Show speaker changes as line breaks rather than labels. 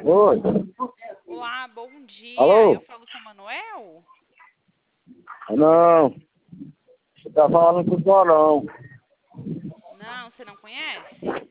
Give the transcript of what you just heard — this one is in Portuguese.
Oi.
Olá, bom dia.
Alô?
Eu falo com o Manuel?
Não. Você tá falando com o Torão.
Não, você não conhece?